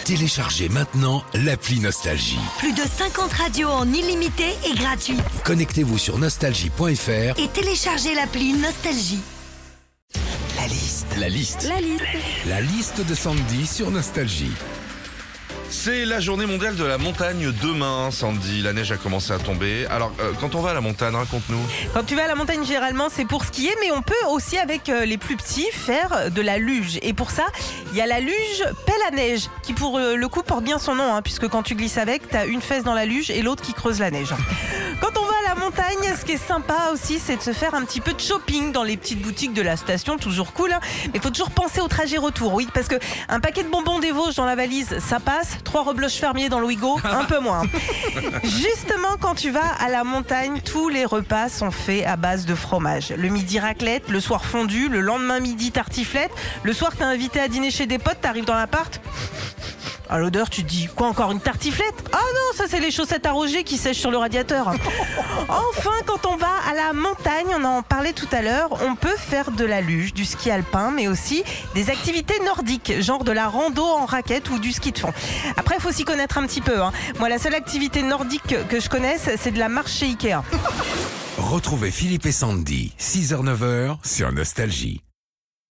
Téléchargez maintenant l'appli Nostalgie. Plus de 50 radios en illimité et gratuite. Connectez-vous sur nostalgie.fr Et téléchargez l'appli Nostalgie. La liste. La liste. La liste de Sandy sur Nostalgie. C'est la journée mondiale de la montagne demain, Sandy. La neige a commencé à tomber. Alors, quand on va à la montagne, raconte-nous. Quand tu vas à la montagne, généralement, c'est pour skier, mais on peut aussi, avec les plus petits, faire de la luge. Et pour ça, il y a la luge pelle à neige, qui pour le coup porte bien son nom, puisque quand tu glisses avec, tu as une fesse dans la luge et l'autre qui creuse la neige. Quand on va à la montagne, ce qui est sympa aussi, c'est de se faire un petit peu de shopping dans les petites boutiques de la station, toujours cool. Mais il faut toujours penser au trajet retour, oui, parce que un paquet de bonbons des Vosges dans la valise, ça passe. 3 rebloches fermiers dans l'Ouigo, un peu moins. Justement, quand tu vas à la montagne, tous les repas sont faits à base de fromage. Le midi raclette, le soir fondu, le lendemain midi tartiflette. Le soir, t'es invité à dîner chez des potes, t'arrives dans l'appart. À l'odeur, tu te dis, quoi, encore une tartiflette? Ah non, ça c'est les chaussettes à Roger qui sèchent sur le radiateur. Enfin, quand on va à la montagne, on en parlait tout à l'heure, on peut faire de la luge, du ski alpin, mais aussi des activités nordiques, genre de la rando en raquette ou du ski de fond. Après, il faut s'y connaître un petit peu. Moi, la seule activité nordique que je connaisse, c'est de la marche chez Ikea. Retrouvez Philippe et Sandy, 6h-9h sur Nostalgie.